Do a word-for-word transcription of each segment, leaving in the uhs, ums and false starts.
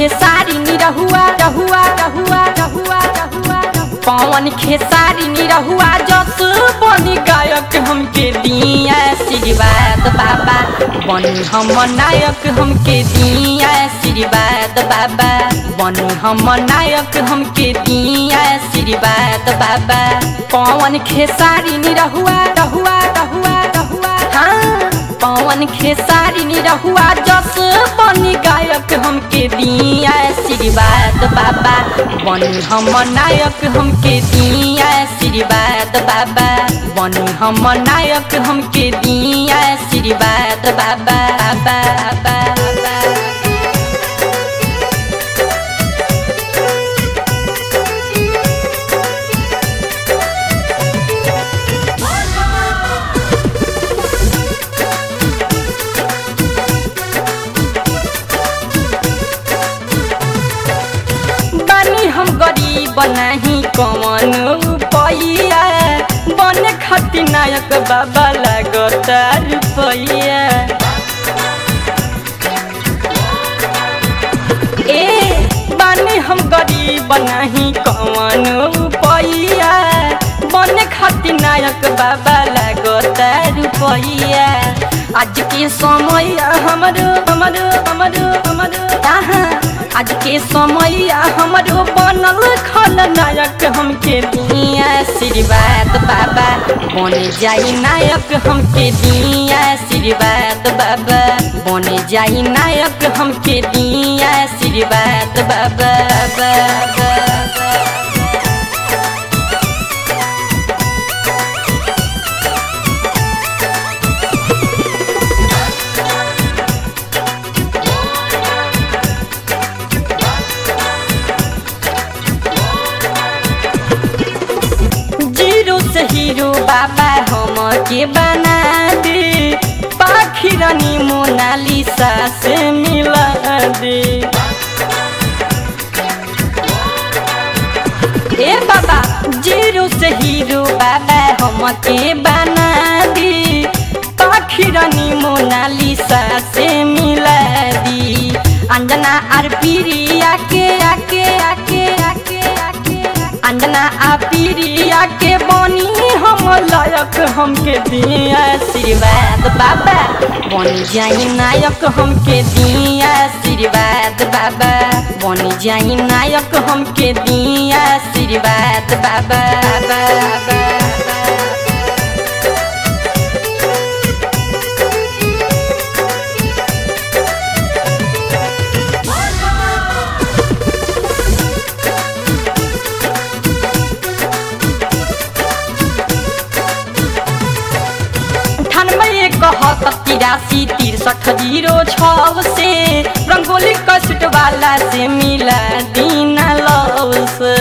खेसारी निरहुआ रहुआ रहुआ रहुआ रहुआ पवन खेसारी निरहुआ जस बनी गायक हमके दिया आशीर्वाद बाबा बनी हम नायक हमके दिया आशीर्वाद बाबा बनी हम नायक हमके दिया आशीर्वाद बाबा पवन खेसारी निरहुआ रहुआ रहुआ रहुआ हाँ पवन खेसारी निरहुआ जस बनी गायक हमके दिया आशीर्वाद बाबा बनी हम नायक हमके दिया आशीर्वाद बाबा बनी हम नायक हमके दिया आशीर्वाद बाबा बाबा हम गरीब नहीं कौन रुपैया बने खातिर नायक बाबा लगता रुपैया ए बने हम गरीब नहीं कौन रुपैया बने खातिर नायक बाबा लगता रुपैया आज के समय हमारो हमारो हमारो हमारो आज के समय हमारो बनल खल नायक हमके दिया आशीर्वाद बाबा बने जाई नायक हमके दिया आशीर्वाद बाबा बने जाई नायक हमके दिया आशीर्वाद बाबा बाबा हीरो बाबा हम के बना दे पाखिरानी मोनालिसा से मिला दे ए बाबा जीरो से हीरो बाबा हम के बना दे पाखिरानी मोनालिसा से मिला दी अंजना आर पीरिया के आके आके आके आके अंजना आ पीरिया के बनी हम लायक हमके दिया आशीर्वाद बाबा बनी जाई नायक हमके दिया आशीर्वाद बाबा बनी जाई नायक हमके दिया आशीर्वाद बाबा बाबा तिरासी तिरसठ जीरो छः से रंगोली कस्ट वाला से मिला दीना लव से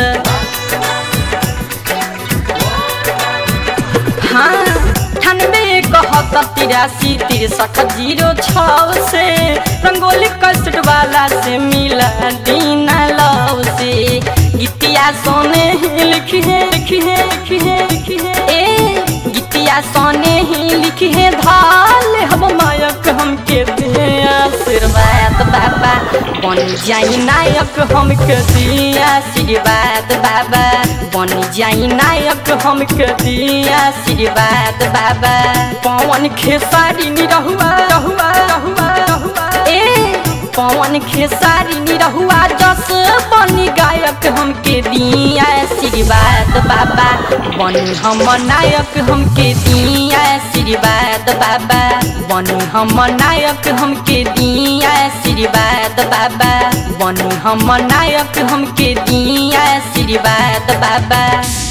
हाँ अठानवे इकहत्तर तिरासी तिरसठ जीरो छः से रंगोली कस्ट वाला से मिला दीना लव से गीतिया सोने लिखी है लिखी है लिखी है लिखी है ए गीतिया सोने ही लिखी है धाल हम नायक हमके दिया आशीर्वाद बाबा बन जाई नायक हमके दिया आशीर्वाद बाबा बन जाई नायक हमके दिया आशीर्वाद बाबा पवन खेसारी निरहुआ रहुआ रहुआ रहुआ ए पवन खेसारी निरहुआ जस बनी गायक हमके दिया आशीर्वाद बाबा बनी हम नायक हमके दिया आशीर्वाद बाबा बनी हम नायक हमके दिया आशीर्वाद बाबा बनी हम नायक हमके दिया आशीर्वाद बाबा।